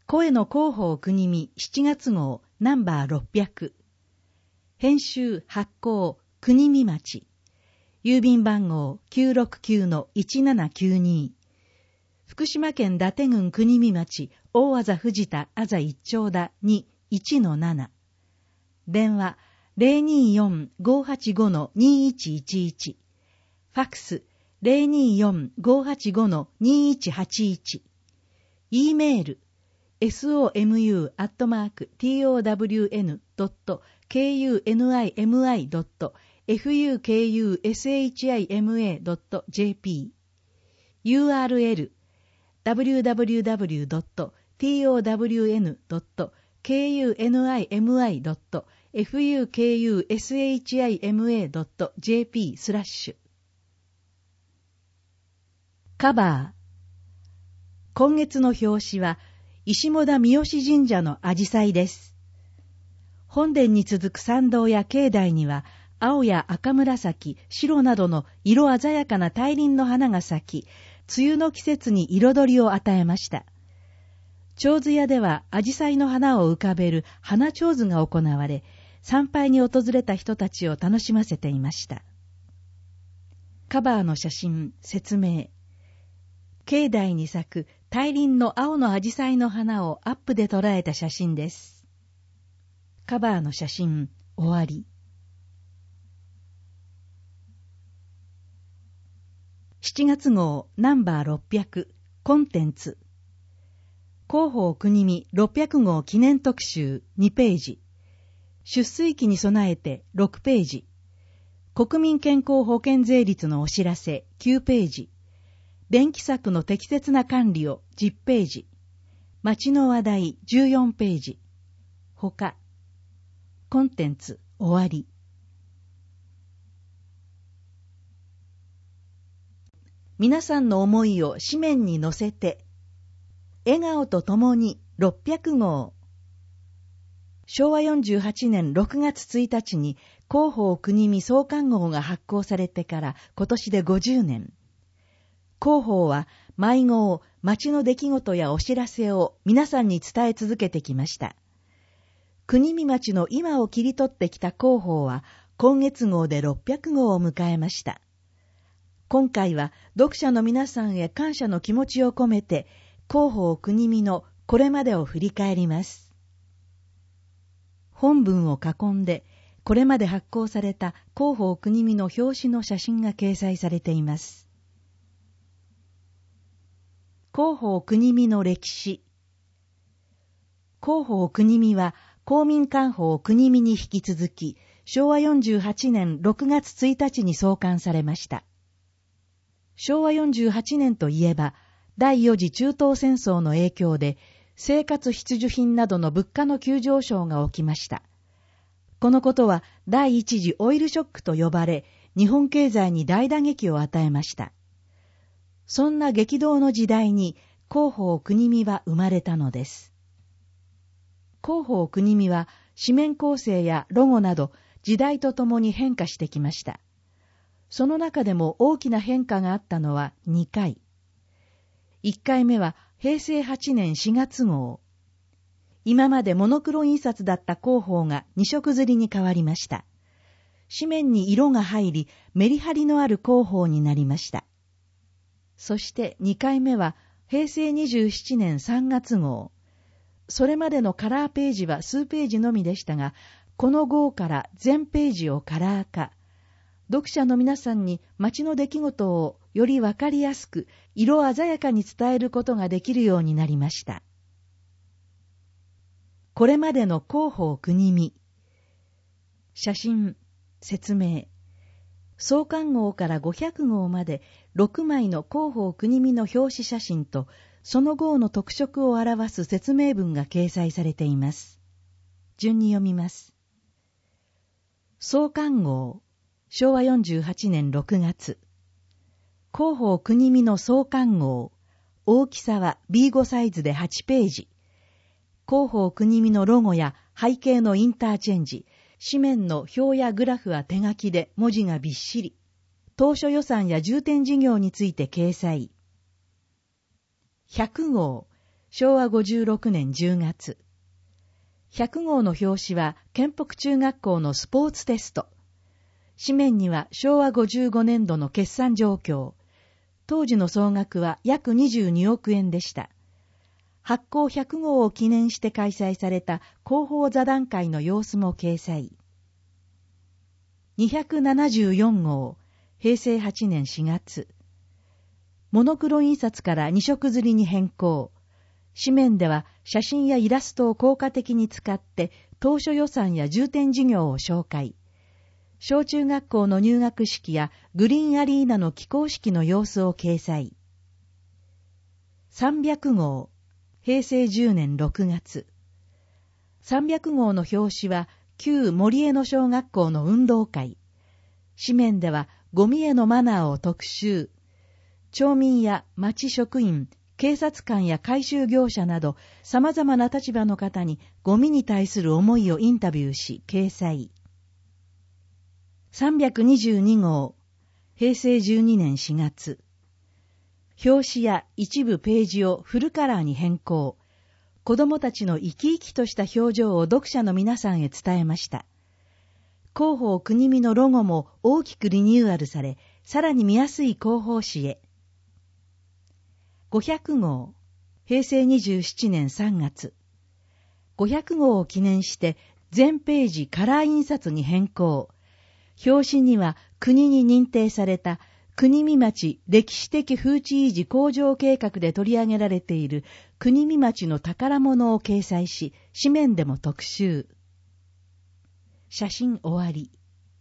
声の広報国見7月号ナンバー600。編集発行国見町。郵便番号 969-1792。福島県伊達郡国見町大字藤田あざ一丁田2 1-7。電話 024-585-2111。ファクス 024-585-2181。E メールsomu@townimi.fukushima.jp URL www.townimi.fukushima.jp/カバー。今月の表紙は石母田三好神社のアジサイです。本殿に続く参道や境内には青や赤紫、白などの色鮮やかな大輪の花が咲き、梅雨の季節に彩りを与えました。手水屋ではアジサイの花を浮かべる花手水が行われ、参拝に訪れた人たちを楽しませていました。カバーの写真、説明。境内に咲く大輪の青のアジサイの花をアップで捉えた写真です。カバーの写真、終わり。7月号ナンバー600コンテンツ。広報国見600号記念特集2ページ。出水期に備えて6ページ。国民健康保険税率のお知らせ9ページ。電気柵の適切な管理を10ページ。町の話題14ページ。他。コンテンツ終わり。皆さんの思いを紙面に載せて、笑顔とともに600号。昭和48年6月1日に広報国見創刊号が発行されてから今年で50年。広報は毎号、町の出来事やお知らせを皆さんに伝え続けてきました。国見町の今を切り取ってきた広報は今月号で600号を迎えました。今回は読者の皆さんへ感謝の気持ちを込めて、広報国見のこれまでを振り返ります。本文を囲んで、これまで発行された広報国見の表紙の写真が掲載されています。広報国見の歴史。広報国見は公民館報国見に引き続き、昭和48年6月1日に創刊されました。昭和48年といえば、第4次中東戦争の影響で、生活必需品などの物価の急上昇が起きました。このことは第一次オイルショックと呼ばれ、日本経済に大打撃を与えました。そんな激動の時代に広報国見は生まれたのです。広報国見は紙面構成やロゴなど時代とともに変化してきました。その中でも大きな変化があったのは2回。1回目は平成8年4月号。今までモノクロ印刷だった広報が2色刷りに変わりました。紙面に色が入り、メリハリのある広報になりました。そして2回目は平成27年3月号。それまでのカラーページは数ページのみでしたが、この号から全ページをカラー化。読者の皆さんに町の出来事をよりわかりやすく、色鮮やかに伝えることができるようになりました。これまでの広報国見。写真、説明。創刊号から500号まで6枚の広報国見の表紙写真と、その号の特色を表す説明文が掲載されています。順に読みます。創刊号、昭和48年6月。広報国見の創刊号、大きさは B5 サイズで8ページ。広報国見のロゴや背景のインターチェンジ、紙面の表やグラフは手書きで文字がびっしり。当初予算や重点事業について掲載。100号、 昭和56年10月。100号の表紙は県北中学校のスポーツテスト。紙面には昭和55年度の決算状況。当時の総額は約22億円でした。発行100号を記念して開催された広報座談会の様子も掲載。274号、平成8年4月。モノクロ印刷から2色刷りに変更。紙面では写真やイラストを効果的に使って当初予算や重点事業を紹介。小中学校の入学式やグリーンアリーナの起工式の様子を掲載。300号、平成10年6月。300号の表紙は旧森江野小学校の運動会。紙面ではゴミへのマナーを特集。町民や町職員、警察官や回収業者など様々な立場の方にゴミに対する思いをインタビューし掲載。322号、平成12年4月。表紙や一部ページをフルカラーに変更。子供たちの生き生きとした表情を読者の皆さんへ伝えました。広報国見のロゴも大きくリニューアルされ、さらに見やすい広報紙へ。500号、平成27年3月。500号を記念して全ページカラー印刷に変更。表紙には国に認定された国見町歴史的風致維持向上計画で取り上げられている国見町の宝物を掲載し、紙面でも特集。写真終わり。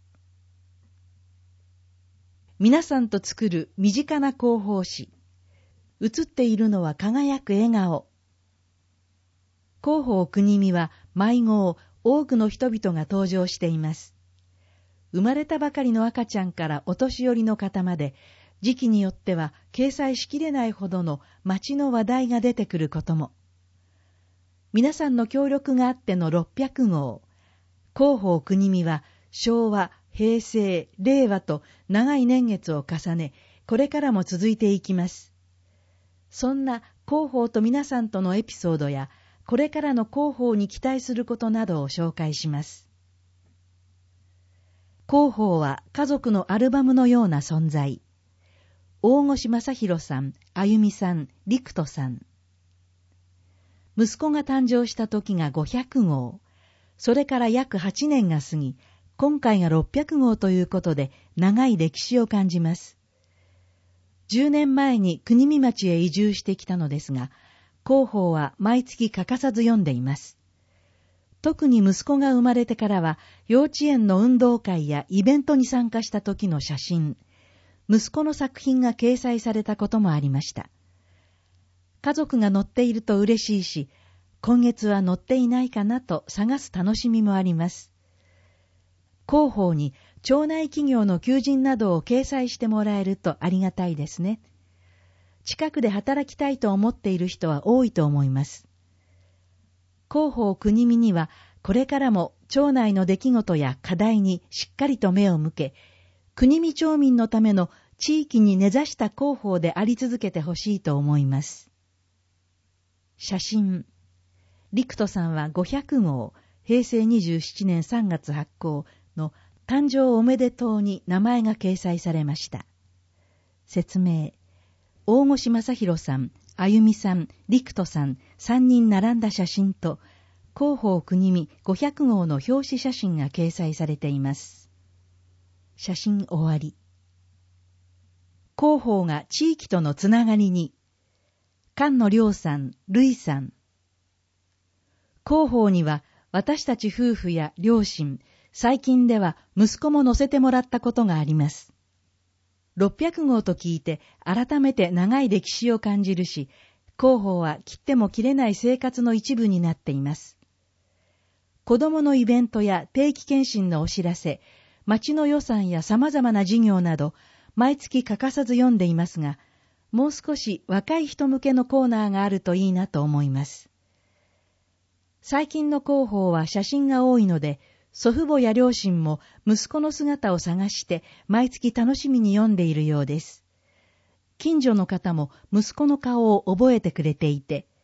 皆さんと作る身近な広報誌。写っているのは輝く笑顔。広報国見は毎号多くの人々が登場しています。生まれたばかりの赤ちゃんからお年寄りの方まで、時期によっては掲載しきれないほどの町の話題が出てくることも。皆さんの協力があっての600号。広報国見は昭和、平成、令和と長い年月を重ね、これからも続いていきます。そんな広報と皆さんとのエピソードや、これからの広報に期待することなどを紹介します。広報は家族のアルバムのような存在。大越正弘さん、あゆみさん、陸斗さん。息子が誕生した時が500号。それから約8年が過ぎ、今回が600号ということで長い歴史を感じます。10年前に国見町へ移住してきたのですが、広報は毎月欠かさず読んでいます。特に息子が生まれてからは、幼稚園の運動会やイベントに参加した時の写真、息子の作品が掲載されたこともありました。家族が載っていると嬉しいし、今月は載っていないかなと探す楽しみもあります。広報に町内企業の求人などを掲載してもらえるとありがたいですね。近くで働きたいと思っている人は多いと思います。広報国見にはこれからも町内の出来事や課題にしっかりと目を向け、国見町民のための地域に根ざした広報であり続けてほしいと思います。写真。陸斗さんは500号、平成27年3月発行の誕生おめでとうに名前が掲載されました。説明。大越正弘さん、あゆみさん、陸斗さん、3人並んだ写真と、広報国見500号の表紙写真が掲載されています。写真終わり。広報が地域とのつながりに。菅野亮さん、類さん。広報には私たち夫婦や両親、最近では息子も載せてもらったことがあります。600号と聞いて改めて長い歴史を感じるし、広報は切っても切れない生活の一部になっています。子供のイベントや定期検診のお知らせ、町の予算や様々な事業など、毎月欠かさず読んでいますが、もう少し若い人向けのコーナーがあるといいなと思います。最近の広報は写真が多いので、祖父母や両親も息子の姿を探して毎月楽しみに読んでいるようです。近所の方も息子の顔を覚えてくれていて、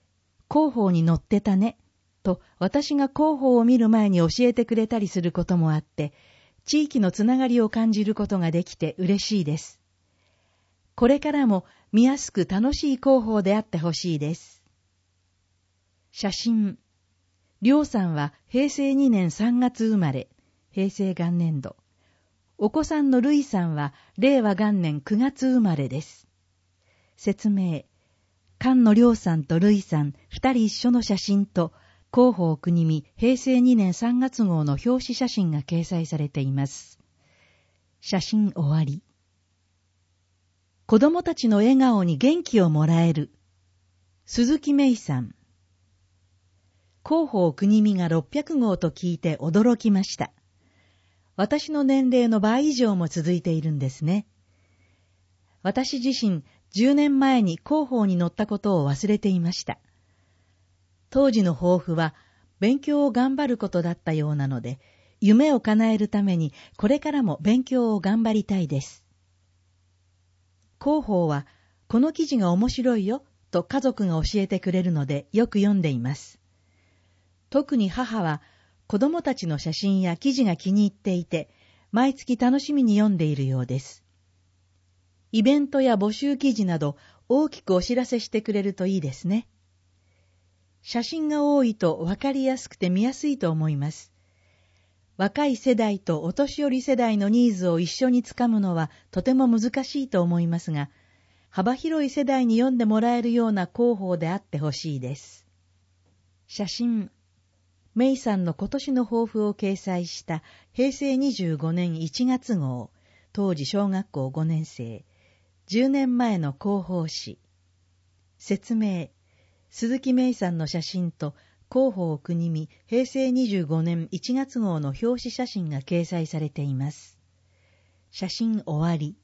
広報に載ってたね、と私が広報を見る前に教えてくれたりすることもあって、地域のつながりを感じることができて嬉しいです。これからも見やすく楽しい広報であってほしいです。写真。りょうさんは平成2年3月生まれ、平成元年度。お子さんのるいさんは令和元年9月生まれです。説明。菅野りょうさんとるいさん二人一緒の写真と、広報国見平成2年3月号の表紙写真が掲載されています。写真終わり。子供たちの笑顔に元気をもらえる。鈴木芽衣さん。広報国見が600号と聞いて驚きました。私の年齢の倍以上も続いているんですね。私自身10年前に広報に載ったことを忘れていました。当時の抱負は勉強を頑張ることだったようなので、夢を叶えるためにこれからも勉強を頑張りたいです。広報はこの記事が面白いよと家族が教えてくれるのでよく読んでいます。特に母は子供たちの写真や記事が気に入っていて、毎月楽しみに読んでいるようです。イベントや募集記事など大きくお知らせしてくれるといいですね。写真が多いと分かりやすくて見やすいと思います。若い世代とお年寄り世代のニーズを一緒につかむのはとても難しいと思いますが、幅広い世代に読んでもらえるような広報であってほしいです。写真。メイさんの今年の抱負を掲載した平成25年1月号、当時小学校5年生、10年前の広報誌。説明。鈴木メイさんの写真と広報国見平成25年1月号の表紙写真が掲載されています。写真終わり。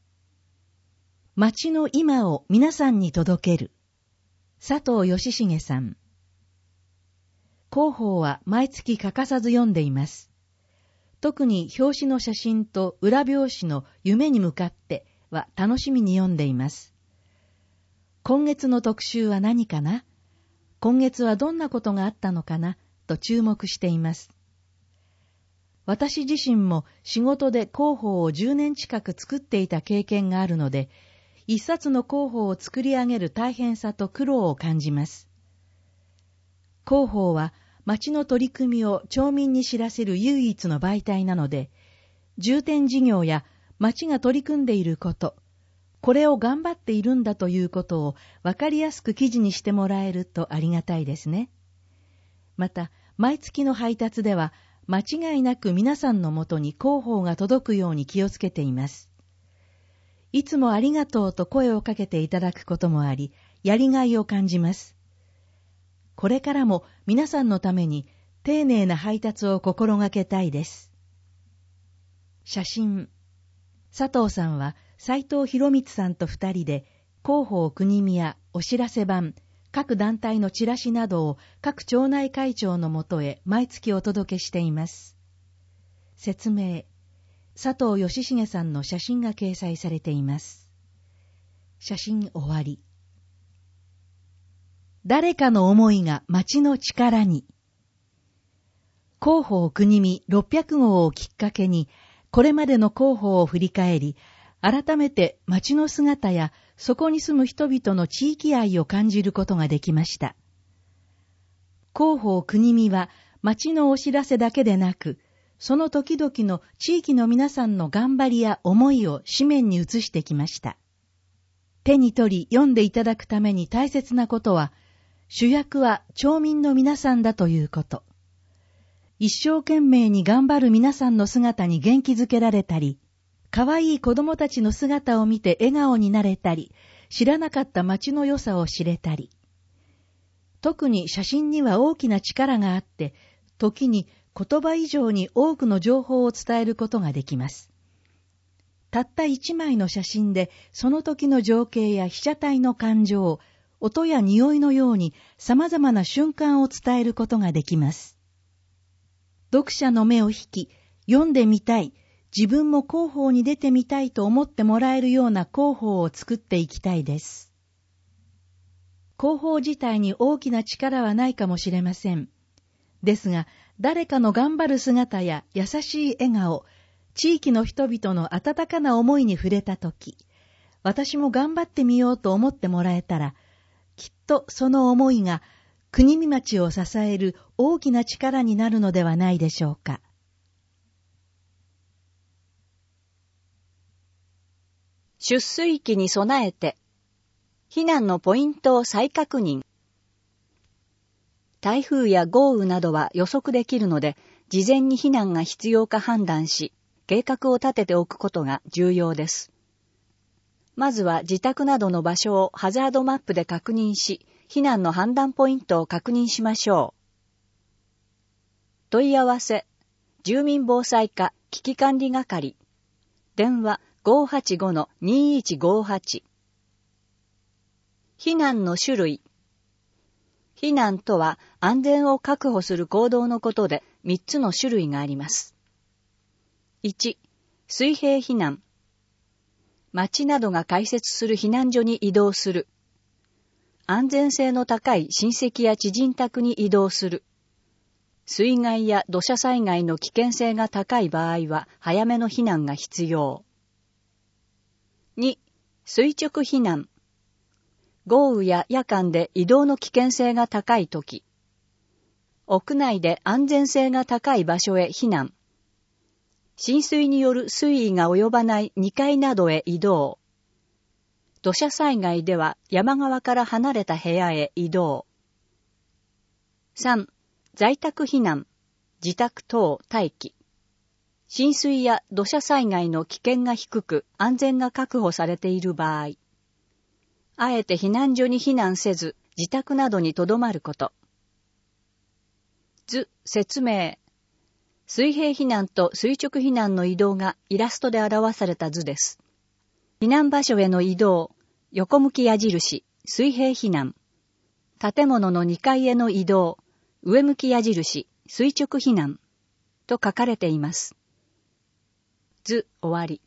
街の今を皆さんに届ける。佐藤義重さん。広報は毎月欠かさず読んでいます。特に表紙の写真と裏表紙の夢に向かっては楽しみに読んでいます。今月の特集は何かな？今月はどんなことがあったのかな？と注目しています。私自身も仕事で広報を10年近く作っていた経験があるので、一冊の広報を作り上げる大変さと苦労を感じます。広報は町の取り組みを町民に知らせる唯一の媒体なので、重点事業や町が取り組んでいること、これを頑張っているんだということを分かりやすく記事にしてもらえるとありがたいですね。また、毎月の配達では間違いなく皆さんのもとに広報が届くように気をつけています。いつもありがとうと声をかけていただくこともあり、やりがいを感じます。これからも皆さんのために丁寧な配達を心がけたいです。写真。佐藤さんは斉藤博光さんと二人で広報国見やお知らせ板、各団体のチラシなどを各町内会長のもとへ毎月お届けしています。説明。佐藤義重さんの写真が掲載されています。写真終わり。誰かの思いが町の力に。広報国見600号をきっかけに、これまでの広報を振り返り、改めて町の姿やそこに住む人々の地域愛を感じることができました。広報国見は町のお知らせだけでなく、その時々の地域の皆さんの頑張りや思いを紙面に移してきました。手に取り読んでいただくために大切なことは、主役は町民の皆さんだということ。一生懸命に頑張る皆さんの姿に元気づけられたり、可愛い子供たちの姿を見て笑顔になれたり、知らなかった町の良さを知れたり。特に写真には大きな力があって、時に言葉以上に多くの情報を伝えることができます。たった一枚の写真で、その時の情景や被写体の感情、音や匂いのように様々な瞬間を伝えることができます。読者の目を引き、読んでみたい、自分も広報に出てみたいと思ってもらえるような広報を作っていきたいです。 広報自体に大きな力はないかもしれません。ですが、誰かの頑張る姿や優しい笑顔、地域の人々の温かな思いに触れたとき、私も頑張ってみようと思ってもらえたら、きっとその思いが国見町を支える大きな力になるのではないでしょうか。 出水期に備えて、避難のポイントを再確認。台風や豪雨などは予測できるので、事前に避難が必要か判断し、計画を立てておくことが重要です。まずは自宅などの場所をハザードマップで確認し、避難の判断ポイントを確認しましょう。問い合わせ、住民防災課危機管理係、電話 585-2158。避難の種類。避難とは安全を確保する行動のことで3つの種類があります。1、水平避難。町などが開設する避難所に移動する。安全性の高い親戚や知人宅に移動する。水害や土砂災害の危険性が高い場合は早めの避難が必要。2、垂直避難。豪雨や夜間で移動の危険性が高いとき、屋内で安全性が高い場所へ避難。浸水による水位が及ばない2階などへ移動。土砂災害では山側から離れた部屋へ移動。3、在宅避難。自宅等待機。浸水や土砂災害の危険が低く安全が確保されている場合、あえて避難所に避難せず、自宅などに留まること。図、説明。水平避難と垂直避難の移動がイラストで表された図です。避難場所への移動、横向き矢印、水平避難。建物の2階への移動、上向き矢印、垂直避難。と書かれています。図、終わり。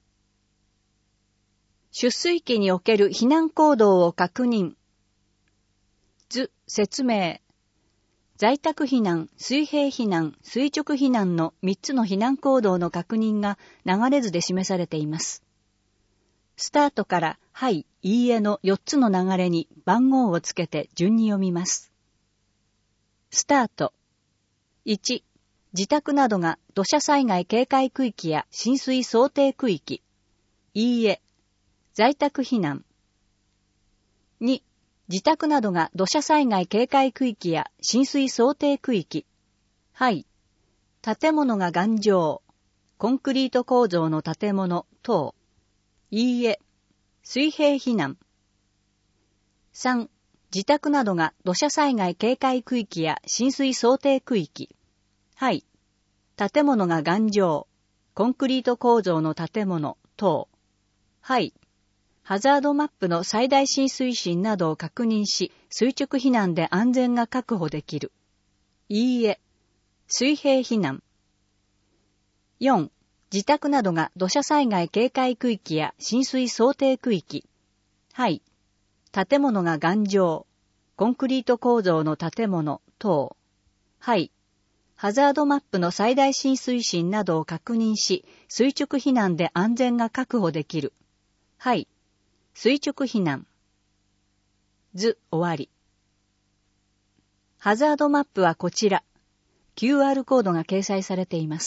出水期における避難行動を確認。図、説明。在宅避難、水平避難、垂直避難の3つの避難行動の確認が流れ図で示されています。スタートからはい、いいえの4つの流れに番号をつけて順に読みます。スタート。1、自宅などが土砂災害警戒区域や浸水想定区域。いいえ。在宅避難。2、自宅などが土砂災害警戒区域や浸水想定区域。はい。建物が頑丈。コンクリート構造の建物等。いいえ。水平避難。3、自宅などが土砂災害警戒区域や浸水想定区域。はい。建物が頑丈。コンクリート構造の建物等。はい。ハザードマップの最大浸水深などを確認し、垂直避難で安全が確保できる。いいえ。水平避難。4、自宅などが土砂災害警戒区域や浸水想定区域。はい。建物が頑丈。コンクリート構造の建物等。はい。ハザードマップの最大浸水深などを確認し、垂直避難で安全が確保できる。はい。垂直避難。図、終わり。ハザードマップはこちら。QR コードが掲載されています。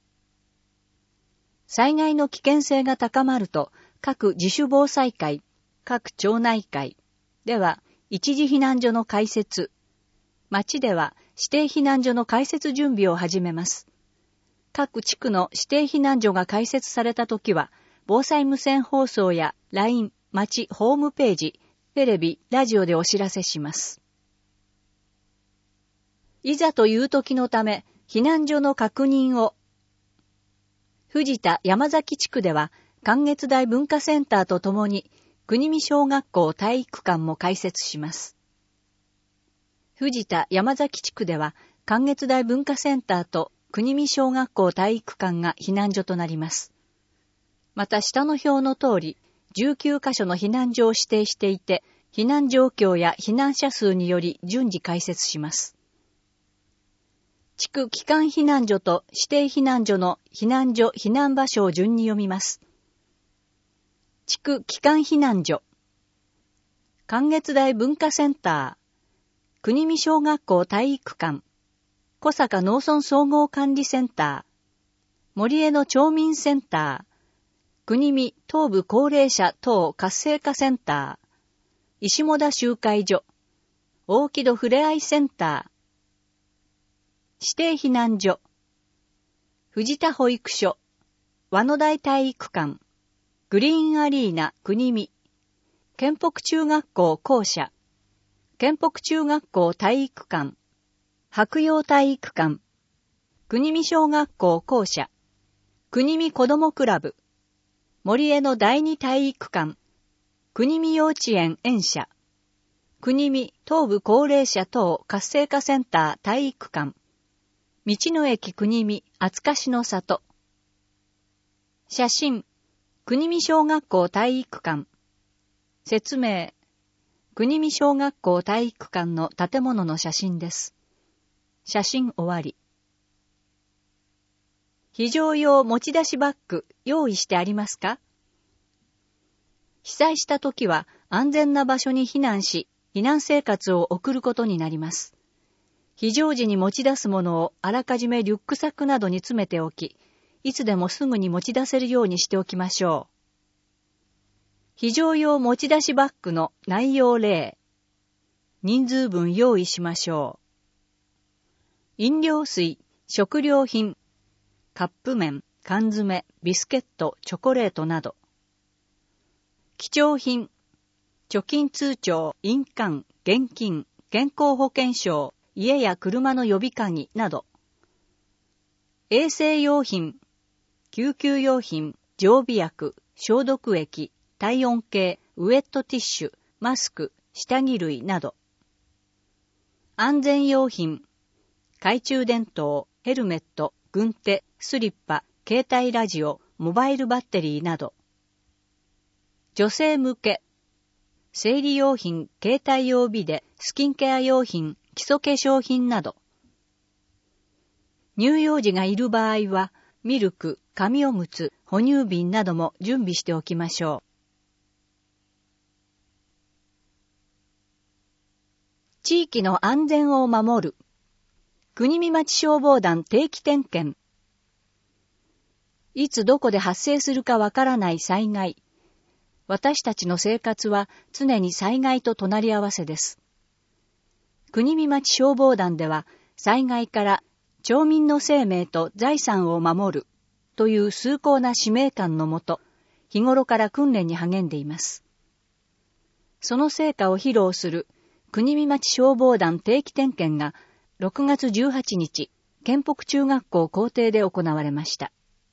災害の危険性が高まると、各自主防災会、各町内会では、一時避難所の開設、町では指定避難所の開設準備を始めます。各地区の指定避難所が開設されたときは、防災無線放送や LINE、町ホームページ、テレビ、ラジオでお知らせします。いざという時のため、避難所の確認を。藤田山崎地区では、関越台文化センターとともに、国見小学校体育館も開設します。藤田山崎地区では、関越台文化センターと国見小学校体育館が避難所となります。また下の表の通り、19カ所の避難所を指定していて、 避難状況や避難者数により順次解説します。地区帰還避難所と指定避難所の避難所・避難場所を順に読みます。地区帰還避難所。関越台文化センター、国見小学校体育館、小坂農村総合管理センター、森江の町民センター、国見東部高齢者等活性化センター、石母田集会所、大木戸ふれあいセンター、指定避難所、藤田保育所、和野台体育館、グリーンアリーナ国見、県北中学校校舎、県北中学校体育館、白洋体育館、国見小学校校舎、国見子どもクラブ、森江の第二体育館、国見幼稚園園舎、国見東部高齢者等活性化センター体育館、道の駅国見厚かしの里。写真、国見小学校体育館。説明、国見小学校体育館の建物の写真です。写真終わり。非常用持ち出しバッグ用意してありますか？被災したときは安全な場所に避難し、避難生活を送ることになります。非常時に持ち出すものをあらかじめリュックサックなどに詰めておき、いつでもすぐに持ち出せるようにしておきましょう。非常用持ち出しバッグの内容例。人数分用意しましょう。飲料水、食料品、カップ麺、缶詰、ビスケット、チョコレートなど。貴重品、貯金通帳、印鑑、現金、健康保険証、家や車の予備鍵など。衛生用品、救急用品、常備薬、消毒液、体温計、ウェットティッシュ、マスク、下着類など。安全用品、懐中電灯、ヘルメット、軍手、スリッパ、携帯ラジオ、モバイルバッテリーなど。女性向け、生理用品、携帯用ビデ、スキンケア用品、基礎化粧品など。乳幼児がいる場合は、ミルク、紙おむつ、哺乳瓶なども準備しておきましょう。地域の安全を守る。国見町消防団定期点検。いつどこで発生するかわからない災害。私たちの生活は常に災害と隣り合わせです。国見町消防団では災害から町民の生命と財産を守るという崇高な使命感のもと、日頃から訓練に励んでいます。その成果を披露する国見町消防団定期点検が6月18日、県北中学校校庭で行われました。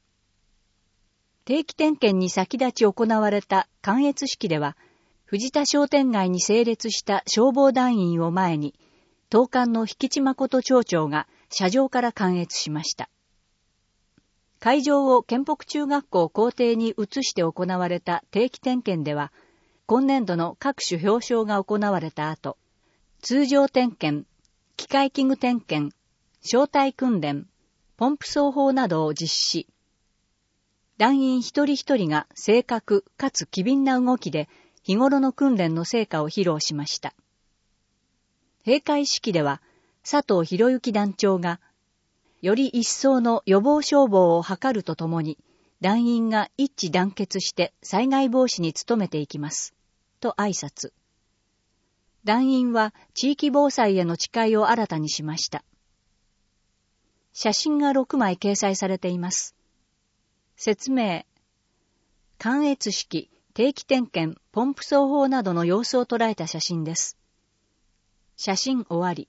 定期点検に先立ち行われた観閲式では、藤田商店街に整列した消防団員を前に、当館の引地誠町長が車上から観閲しました。会場を県北中学校校庭に移して行われた定期点検では、今年度の各種表彰が行われた後、通常点検、機械器具点検、小隊訓練、ポンプ奏法などを実施。団員一人一人が正確かつ機敏な動きで日頃の訓練の成果を披露しました。閉会式では佐藤博之団長が、より一層の予防消防を図るとともに、団員が一致団結して災害防止に努めていきます。と挨拶。団員は地域防災への誓いを新たにしました。写真が6枚掲載されています。説明。観閲式、定期点検、ポンプ奏法などの様子を捉えた写真です。写真終わり。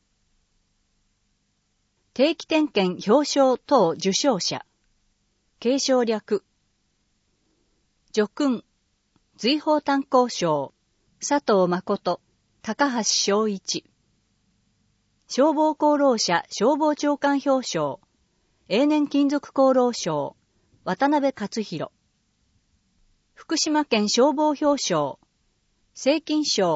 定期点検表彰等受賞者。継承略。叙勲、随宝炭鉱賞、佐藤誠、高橋昭一。消防功労者消防長官表彰、永年勤続功労賞、渡辺勝弘。福島県消防表彰、正金賞、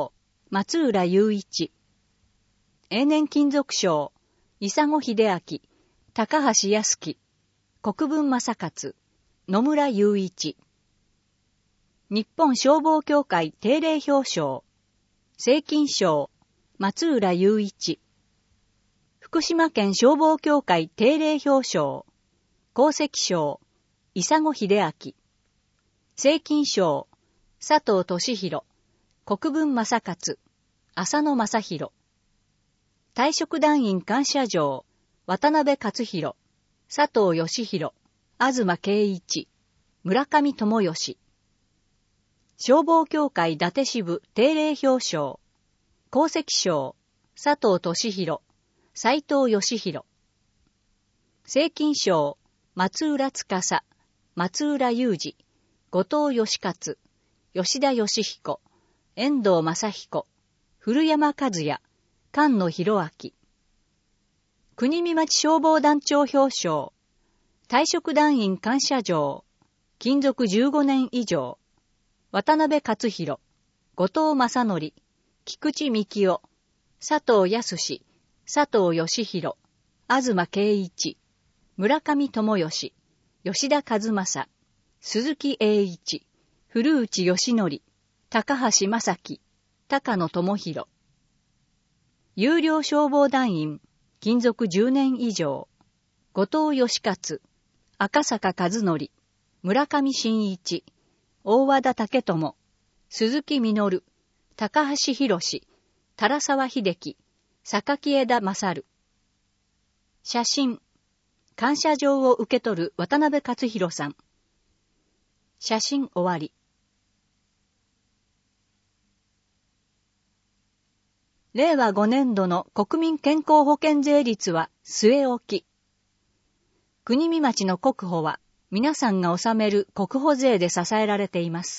松浦雄一。永年金属賞、伊佐子秀明、高橋康樹、国分正勝、野村雄一。日本消防協会定例表彰、正金賞、松浦雄一。福島県消防協会定例表彰、功績賞、伊佐子秀明。正金賞、佐藤俊弘、国分正勝、浅野正弘。退職団員感謝状、渡辺勝弘、佐藤義弘、東圭一、村上智義。消防協会伊達支部定例表彰、功績賞、佐藤俊弘、斉藤義弘。正金賞、松浦司、松浦雄二、後藤義勝、吉田義彦、遠藤正彦、古山和也、菅野博明。国見町消防団長表彰、退職団員感謝状、勤続15年以上、渡辺勝弘、後藤正則、菊池幹夫、佐藤康、佐藤義弘、東圭一、村上智義、吉田和正、鈴木栄一、古内義則、高橋正樹、高野智弘。有料消防団員、勤続10年以上、後藤義勝、赤坂和則、村上真一、大和田武智、鈴木実、高橋博士、唐沢秀樹、榊枝勝。写真、感謝状を受け取る渡辺勝弘さん。写真終わり。令和5年度の国民健康保険税率は据え置き。国見町の国保は皆さんが納める国保税で支えられています。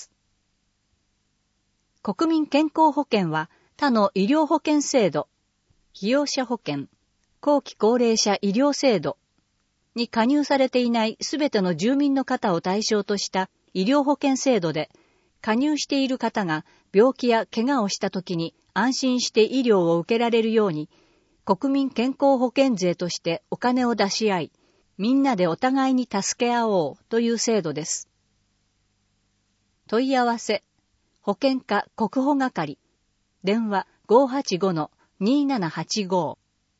国民健康保険は他の医療保険制度、被用者保険、後期高齢者医療制度に加入されていないすべての住民の方を対象とした医療保険制度で、加入している方が病気や怪我をしたときに安心して医療を受けられるように、国民健康保険税としてお金を出し合い、みんなでお互いに助け合おうという制度です。問い合わせ、保険課国保係、電話 585-2785。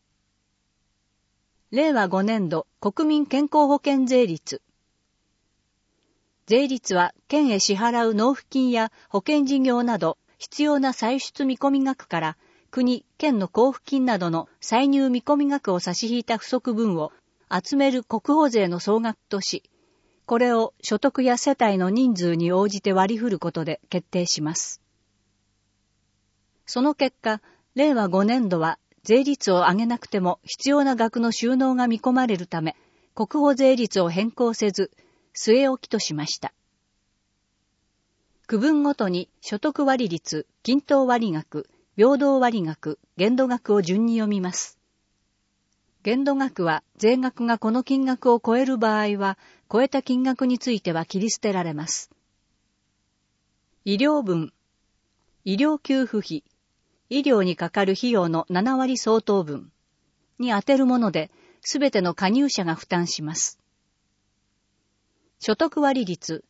令和5年度国民健康保険税率。税率は県へ支払う納付金や保険事業など必要な歳出見込み額から国、県の交付金などの歳入見込み額を差し引いた不足分を集める国保税の総額とし、これを所得や世帯の人数に応じて割り振ることで決定します。その結果、令和5年度は税率を上げなくても必要な額の収納が見込まれるため、国保税率を変更せず、据え置きとしました。区分ごとに所得割率、均等割額、平等割額、限度額を順に読みます。限度額は税額がこの金額を超える場合は、超えた金額については切り捨てられます。医療分、医療給付費、医療にかかる費用の7割相当分に充てるもので、すべての加入者が負担します。所得割率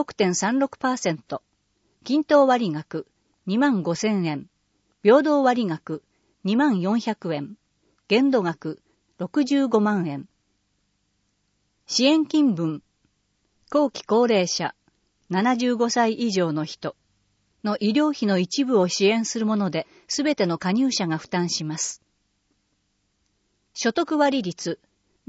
6.36%、均等割額25,000円、平等割額24,000円、限度額65万円。支援金分、後期高齢者、75歳以上の人の医療費の一部を支援するもので、すべての加入者が負担します。所得割率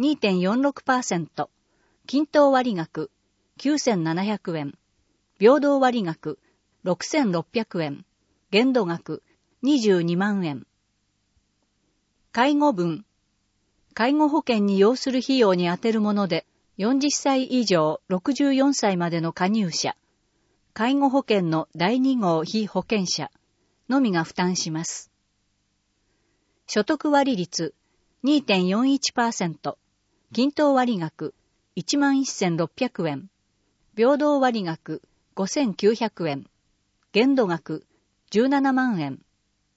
2.46%、均等割額9,700円、平等割額6,600円、限度額22万円。介護分、介護保険に要する費用に充てるもので、40歳以上64歳までの加入者、介護保険の第2号被保険者のみが負担します。所得割率 2.41%、均等割額11,600円、平等割額5,900円、限度額17万円。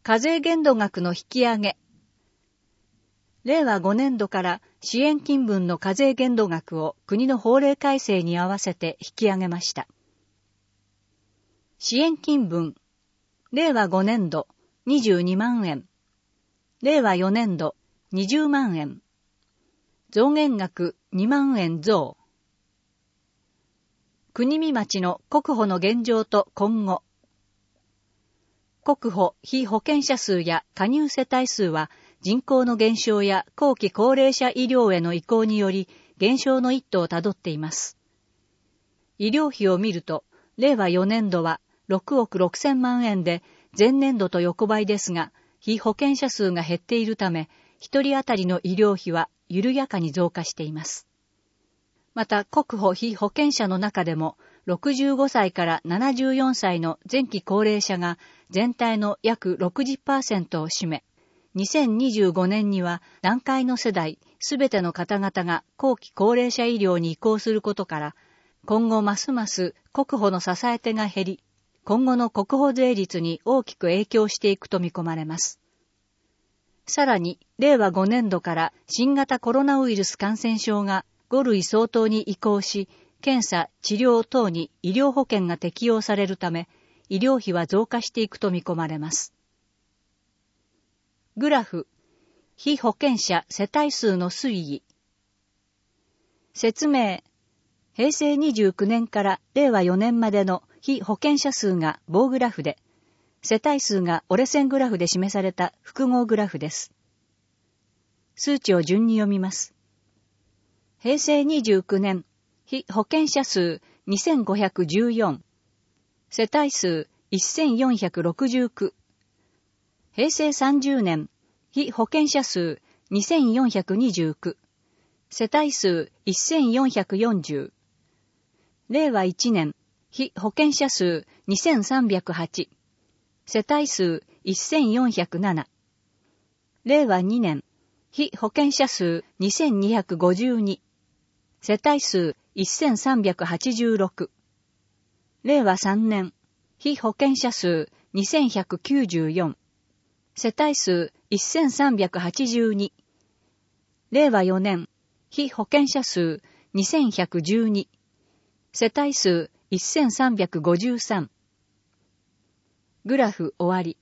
課税限度額の引き上げ。令和5年度から支援金分の課税限度額を国の法令改正に合わせて引き上げました。支援金分、令和5年度22万円、令和4年度20万円、増減額2万円増。国見町の国保の現状と今後。国保被保険者数や加入世帯数は人口の減少や後期高齢者医療への移行により減少の一途をたどっています。医療費を見ると、令和4年度は6億6千万円で前年度と横ばいですが、被保険者数が減っているため、一人当たりの医療費は緩やかに増加しています。また、国保被保険者の中でも、65歳から74歳の前期高齢者が全体の約 60% を占め、2025年には団塊の世代すべての方々が後期高齢者医療に移行することから、今後ますます国保の支え手が減り、今後の国保税率に大きく影響していくと見込まれます。さらに、令和5年度から新型コロナウイルス感染症が5類相当に移行し、検査、治療等に医療保険が適用されるため、医療費は増加していくと見込まれます。グラフ、被保険者世帯数の推移。説明、平成29年から令和4年までの被保険者数が棒グラフで、世帯数が折れ線グラフで示された複合グラフです。数値を順に読みます。平成29年、被保険者数2514、世帯数1469、平成30年、被保険者数2429、世帯数1440、令和1年、被保険者数2308、世帯数1407、令和2年、被保険者数2252、世帯数1386、令和3年、被保険者数2194、世帯数1382、令和4年、被保険者数2112、世帯数1353。グラフ終わり。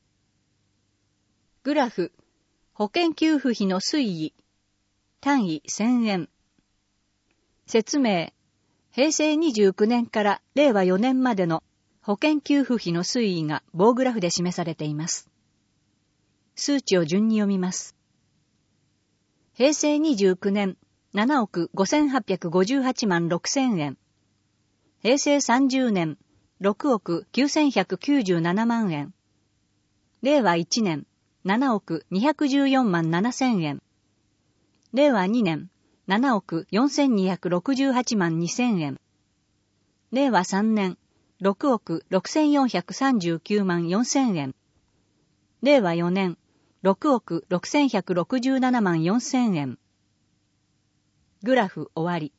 グラフ、保険給付費の推移。単位1000円。説明、平成29年から令和4年までの保険給付費の推移が棒グラフで示されています。数値を順に読みます。平成29年、7億5858万6000円。平成30年、6億9197万円。令和1年、7億214万7000円。令和2年、7億4268万2000円。令和3年、6億6439万4000円。令和4年、6億6167万4000円。グラフ終わり。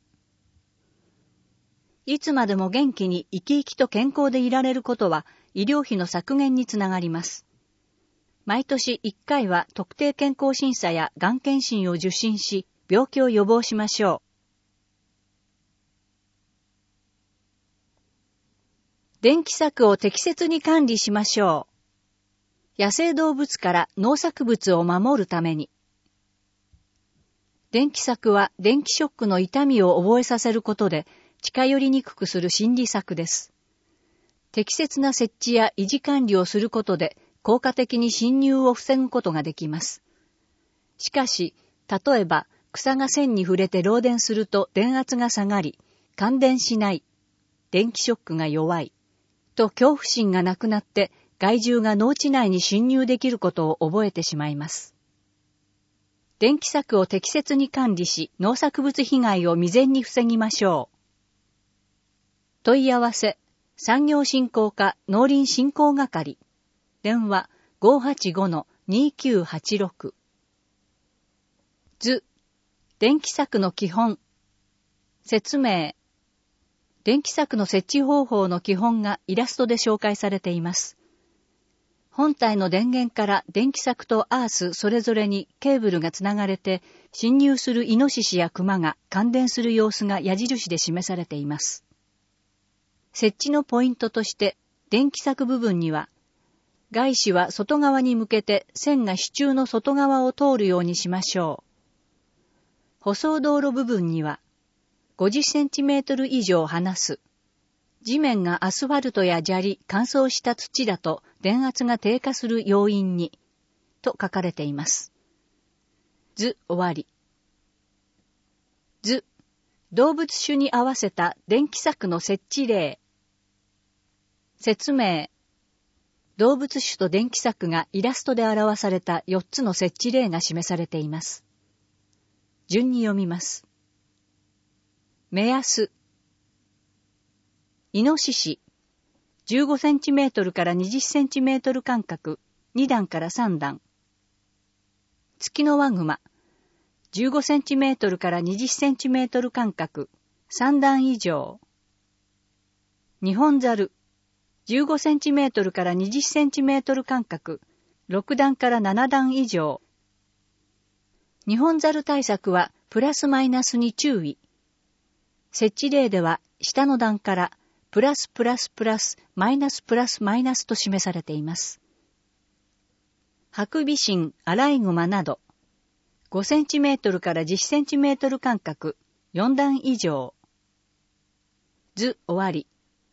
いつまでも元気に生き生きと健康でいられることは医療費の削減につながります。毎年1回は特定健康審査やがん検診を受診し、病気を予防しましょう。電気柵を適切に管理しましょう。野生動物から農作物を守るために。電気柵は電気ショックの痛みを覚えさせることで近寄りにくくする心理策です。適切な設置や維持管理をすることで効果的に侵入を防ぐことができます。しかし、例えば草が線に触れて漏電すると電圧が下がり、感電しない、電気ショックが弱い、と恐怖心がなくなって害獣が農地内に侵入できることを覚えてしまいます。電気柵を適切に管理し、農作物被害を未然に防ぎましょう。問い合わせ、産業振興課農林振興係。電話 585-2986。図、電気柵の基本。説明。電気柵の設置方法の基本がイラストで紹介されています。 本体の電源から電気柵とアースそれぞれにケーブルがつながれて、侵入するイノシシやクマが感電する様子が矢印で示されています。設置のポイントとして、電気柵部分には、外視は外側に向けて線が支柱の外側を通るようにしましょう。舗装道路部分には、50センチメートル以上離す。地面がアスファルトや砂利、乾燥した土だと電圧が低下する要因に、と書かれています。図終わり。図、動物種に合わせた電気柵の設置例。説明。動物種と電気柵がイラストで表された4つの設置例が示されています。順に読みます。目安。イノシシ、15センチメートルから20センチメートル間隔、2段から3段。ツキノワグマ、15センチメートルから20センチメートル間隔、3段以上。ニホンザル、15センチメートルから20センチメートル間隔、6段から7段以上。ニホンザル対策はプラスマイナスに注意。設置例では下の段からプラスプラスプラスマイナスプラスマイナスと示されています。ハクビシン、アライグマなど、5センチメートルから10センチメートル間隔、4段以上。図終わり。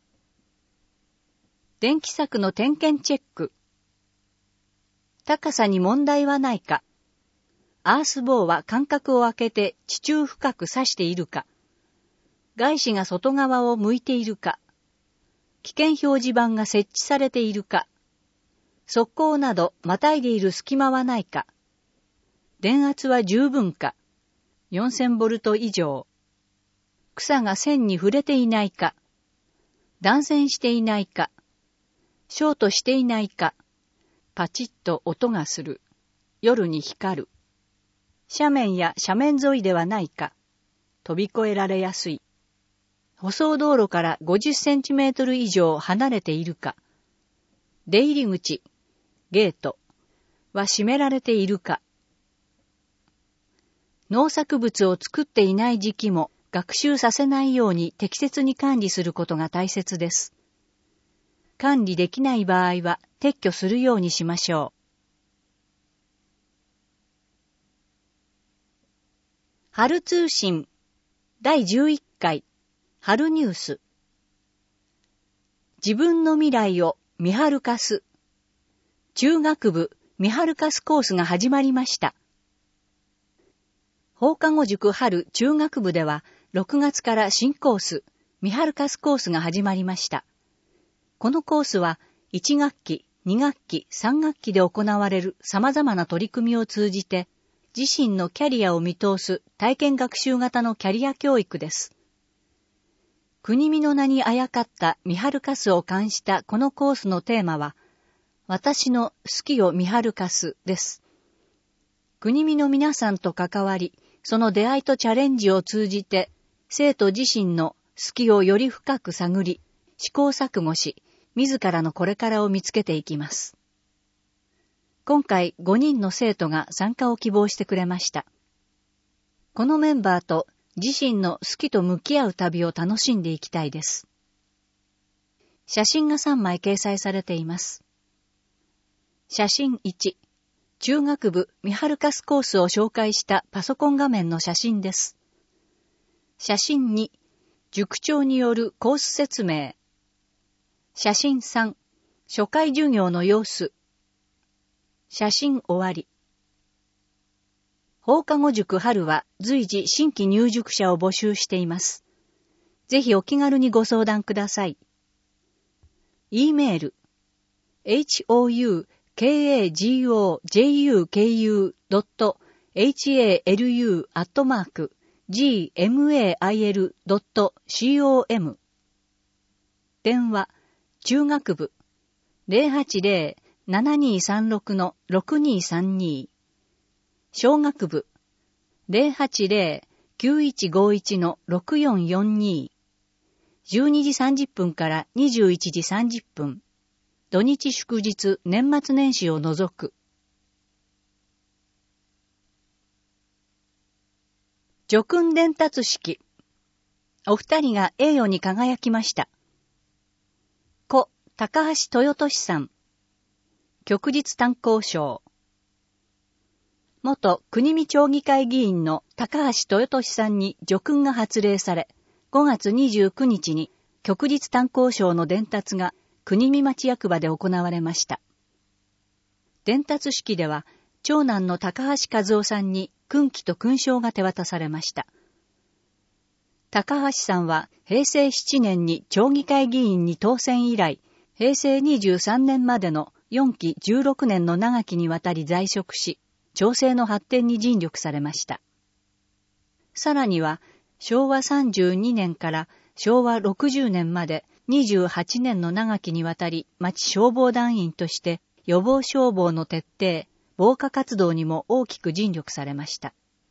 電気柵の点検チェック。高さに問題はないか。アース棒は間隔を空けて地中深く刺しているか。外視が外側を向いているか。危険表示板が設置されているか。側溝などまたいでいる隙間はないか。電圧は十分か。4000ボルト以上。草が線に触れていないか。断線していないか。ショートしていないか。パチッと音がする。夜に光る。斜面や斜面沿いではないか。飛び越えられやすい。舗装道路から50センチメートル以上離れているか。出入り口、ゲートは閉められているか。農作物を作っていない時期も学習させないように適切に管理することが大切です。管理できない場合は撤去するようにしましょう。春通信第11回春ニュース。自分の未来を見春かす。中学部見春かすコースが始まりました。放課後塾春中学部では6月から新コース見春かすコースが始まりました。このコースは1学期、2学期、3学期で行われる様々な取り組みを通じて自身のキャリアを見通す体験学習型のキャリア教育です。国見の名にあやかった見春かすを冠したこのコースのテーマは、私の好きを見春かすです。国見の皆さんと関わり、その出会いとチャレンジを通じて、生徒自身の好きをより深く探り、試行錯誤し、自らのこれからを見つけていきます。今回5人の生徒が参加を希望してくれました。このメンバーと自身の好きと向き合う旅を楽しんでいきたいです。写真が3枚掲載されています。写真1、中学部見春かすコースを紹介したパソコン画面の写真です。写真2、塾長によるコース説明。写真3、初回授業の様子。写真終わり。放課後塾春は随時新規入塾者を募集しています。ぜひお気軽にご相談ください。e メール houkagojuku@gmail.com 電話中学部 080-7236-6232 小学部 080-9151-6442 12時30分から21時30分土日祝日、年末年始を除く。叙勲伝達式。お二人が栄誉に輝きました。故、高橋豊俊さん。旭日炭鉱省。元国見町議会議員の高橋豊俊さんに叙勲が発令され、5月29日に旭日炭鉱省の伝達が国見町役場で行われました。伝達式では、長男の高橋和夫さんに勲旗と勲章が手渡されました。高橋さんは平成7年に町議会議員に当選以来、平成23年までの4期16年の長きにわたり在職し、町政の発展に尽力されました。さらには、昭和32年から昭和60年まで28年の長きにわたり町消防団員として予防消防の徹底、防火活動にも大きく尽力されました。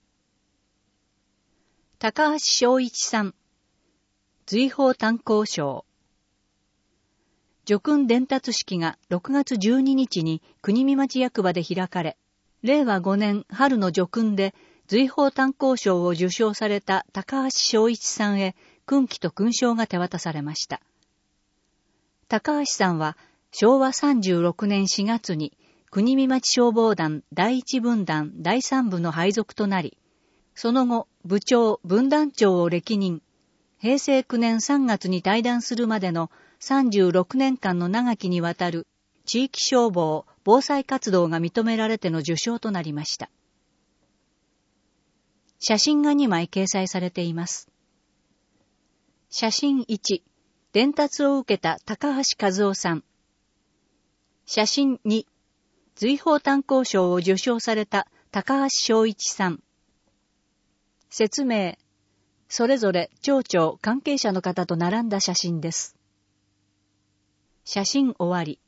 高橋正一さん、瑞宝炭鉱省。叙勲伝達式が6月12日に国見町役場で開かれ、令和5年春の叙勲で瑞宝炭鉱賞を受賞された高橋正一さんへ勲旗と勲章が手渡されました。高橋さんは昭和36年4月に国見町消防団第一分団第三部の配属となり、その後部長分団長を歴任、平成9年3月に退団するまでの36年間の長きにわたる地域消防、防災活動が認められての受賞となりました。写真が2枚掲載されています。写真1、伝達を受けた高橋和夫さん。写真2、瑞宝炭鉱賞を受賞された高橋正一さん。説明。それぞれ町長関係者の方と並んだ写真です。写真終わり。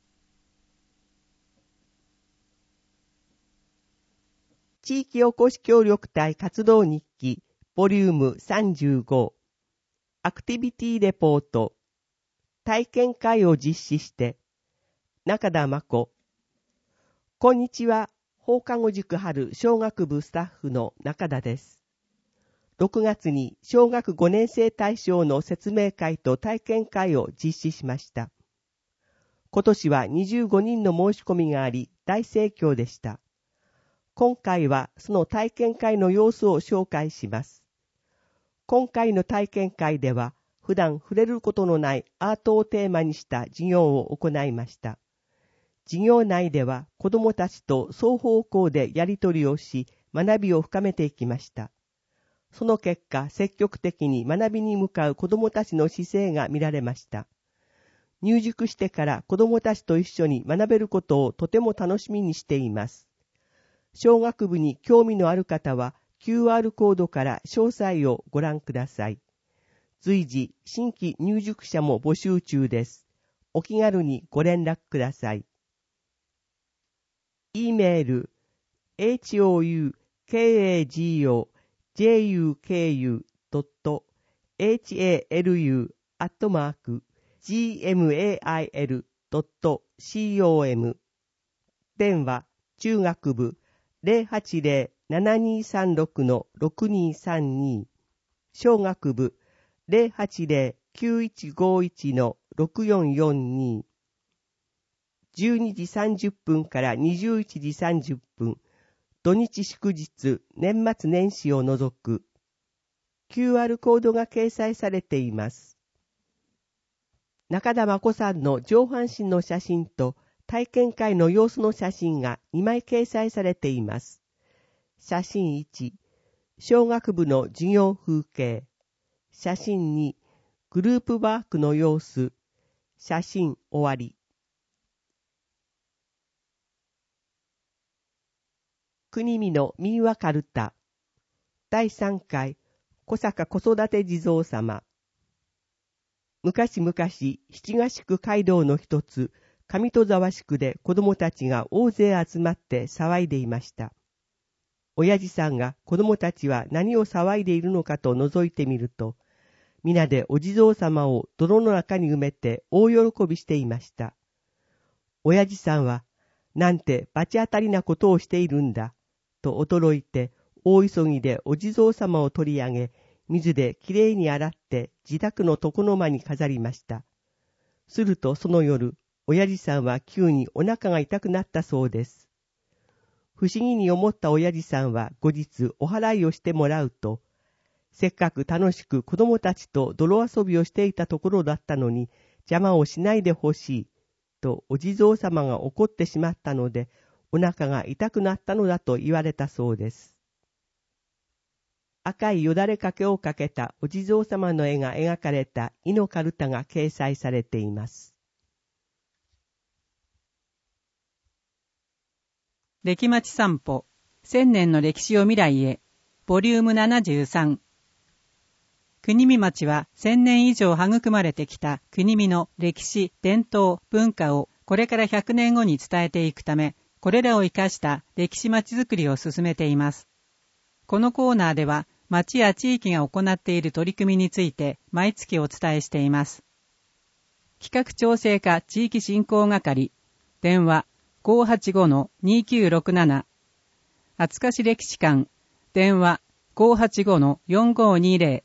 地域おこし協力隊活動日記ボリューム35アクティビティレポート体験会を実施して中田真子。こんにちは。放課後塾春小学部スタッフの中田です。6月に小学5年生対象の説明会と体験会を実施しました。今年は25人の申し込みがあり大盛況でした。今回はその体験会の様子を紹介します。今回の体験会では普段触れることのないアートをテーマにした授業を行いました。授業内では子どもたちと双方向でやり取りをし学びを深めていきました。その結果積極的に学びに向かう子どもたちの姿勢が見られました。入塾してから子どもたちと一緒に学べることをとても楽しみにしています。小学部に興味のある方は QR コードから詳細をご覧ください。随時新規入塾者も募集中です。お気軽にご連絡ください。E メール houjuku.gmail.com 電話中学部 080-7236-6232 小学部 080-9151-6442 12時30分から21時30分、土日祝日、年末年始を除く、QR コードが掲載されています。中田真子さんの上半身の写真と体験会の様子の写真が2枚掲載されています。写真1、小学部の授業風景。写真2、グループワークの様子。写真終わり。国見の民話かるた第3回小坂子育て地蔵様。昔々七ヶ宿街道の一つ上戸沢宿で子供たちが大勢集まって騒いでいました。親父さんが子供たちは何を騒いでいるのかと覗いてみると、皆でお地蔵様を泥の中に埋めて大喜びしていました。 親父さんは、なんて罰当たりなことをしているんだ、と驚いて、大急ぎでお地蔵様を取り上げ、水できれいに洗って自宅の床の間に飾りました。するとその夜、親父さんは急にお腹が痛くなったそうです。不思議に思った親父さんは後日お祓いをしてもらうと、せっかく楽しく子供たちと泥遊びをしていたところだったのに邪魔をしないでほしいとお地蔵様が怒ってしまったので、お腹が痛くなったのだと言われたそうです。赤いよだれかけをかけたお地蔵様の絵が描かれたイのカルタが掲載されています。 歴町散歩、千年の歴史を未来へ、ボリューム73。国見町は1000年以上育まれてきた国見の歴史、伝統、文化をこれから100年後に伝えていくため、これらを生かした歴史町づくりを進めています。このコーナーでは、町や地域が行っている取り組みについて毎月お伝えしています。企画調整課地域振興係、電話 585-2967、厚賀市歴史館、電話 585-4520、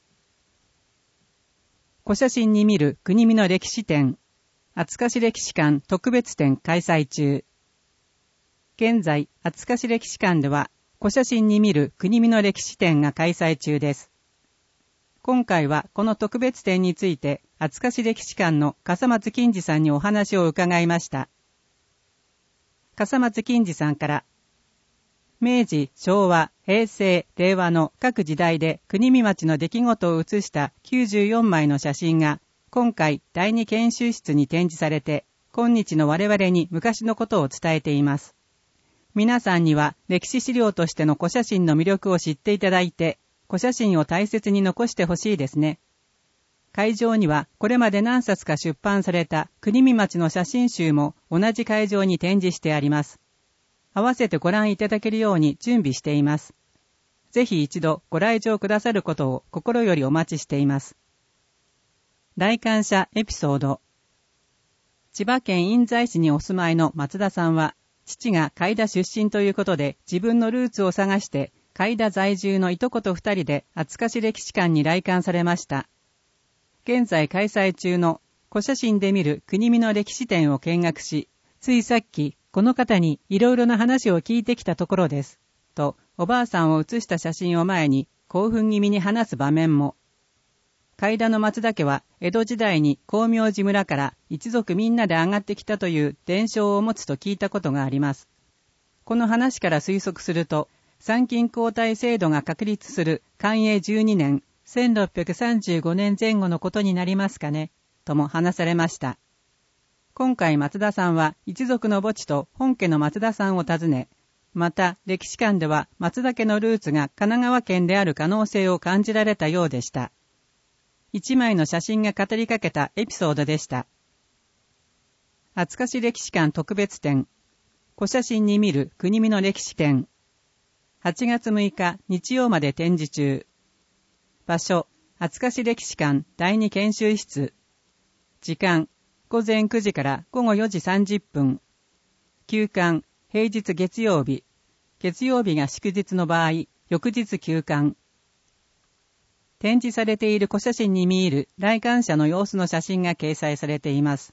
小写真に見る国見の歴史展、厚賀市歴史館特別展開催中。現在、厚賀市歴史館では、小写真に見る国見の歴史展が開催中です。今回はこの特別展について、厚賀市歴史館の笠松金次さんにお話を伺いました。笠松金次さんから、明治、昭和、平成、令和の各時代で国見町の出来事を写した94枚の写真が、今回第二研修室に展示されて、今日の我々に昔のことを伝えています。皆さんには歴史資料としての古写真の魅力を知っていただいて、古写真を大切に残してほしいですね。会場にはこれまで何冊か出版された国見町の写真集も同じ会場に展示してあります。合わせてご覧いただけるように準備しています。ぜひ一度ご来場くださることを心よりお待ちしています。来館者エピソード。千葉県印西市にお住まいの松田さんは、父が海田出身ということで自分のルーツを探して海田在住のいとこと2人で厚賀市歴史館に来館されました。現在開催中の古写真で見る国見の歴史展を見学し、ついさっきこの方にいろいろな話を聞いてきたところです。とおばあさんを写した写真を前に興奮気味に話す場面も。海田の松田家は江戸時代に光明寺村から一族みんなで上がってきたという伝承を持つと聞いたことがあります。この話から推測すると、参勤交代制度が確立する寛永12年、1635年前後のことになりますかね、とも話されました。今回松田さんは一族の墓地と本家の松田さんを訪ね、また歴史館では松田家のルーツが神奈川県である可能性を感じられたようでした。一枚の写真が語りかけたエピソードでした。厚賀市歴史館特別展、古写真に見る国見の歴史展、8月6日日曜まで展示中。場所、厚賀市歴史館第二研修室。時間、午前9時から午後4時30分。休館、平日月曜日。月曜日が祝日の場合、翌日休館。展示されている古写真に見える来館者の様子の写真が掲載されています。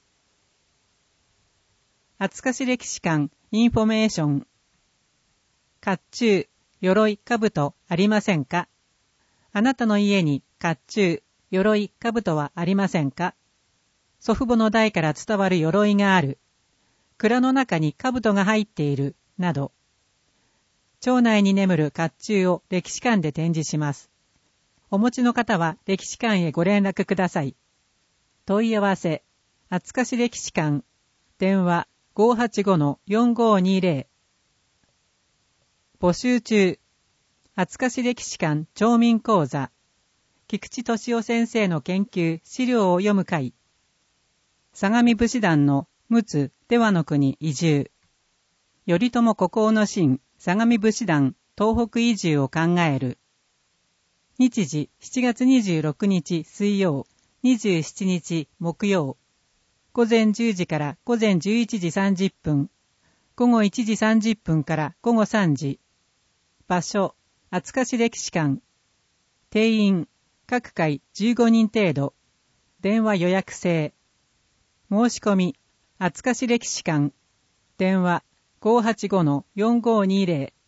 厚賀市歴史館インフォメーション。甲冑、鎧、兜ありませんか？あなたの家に甲冑、鎧、兜はありませんか？祖父母の代から伝わる鎧がある。蔵の中に兜が入っている、など。町内に眠る甲冑を歴史館で展示します。お持ちの方は歴史館へご連絡ください。問い合わせ、厚賀市歴史館、電話 585-4520。募集中、厚賀市歴史館町民講座、菊池俊夫先生の研究資料を読む会、相模武士団の陸奥出羽の国移住、頼朝孤高の臣相模武士団東北移住を考える。日時7月26日水曜、27日木曜。 午前10時から午前11時30分、午後1時30分から午後3時。場所、厚樫歴史館。定員、各回15人程度。電話予約制。申し込み、厚樫歴史館。電話 585-4520